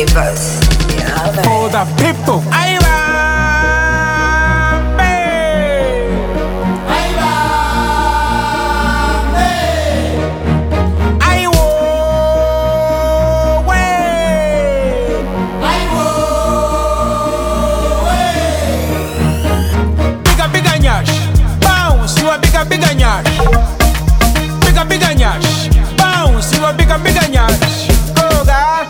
flavors. Yeah, For the people. I bigger nyash, bigger nyash, bounce, you a bigger nyash. Oh God,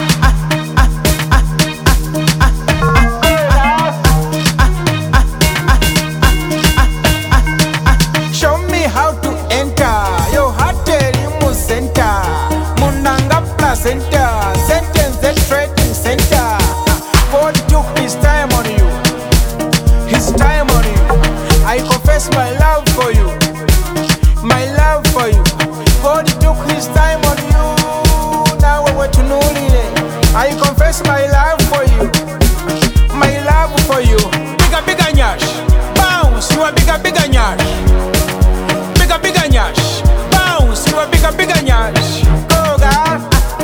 show me how to enter your hotel in center, Munanga placenta, sentence the trading center. God took his time on you, his time on you. I confess my love for you, my love for you. God took his time on you. Now we're to know it. I confess my love for you, my love for you. Bigger nyash, bounce, you a bigger nyash. Bigger nyash, bounce, you a bigger nyash. Oh God.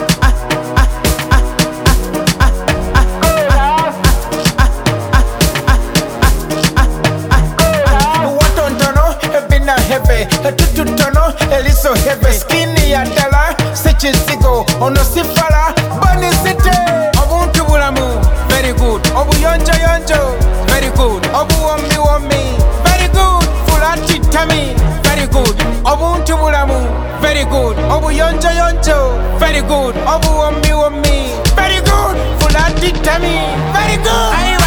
Heavy, tututono, eliso heavy. Skinny ya dala, sechi sigo, ono sifala, bani city. Obuntu bulamu, very good. Obu yonjo yonjo, very good. Obu wombi, very good. Fulati tami, very good. Obuntu bulamu, very good. Obu yonjo yonjo, very good. Obu wombi, very good. Fulati tami, very good.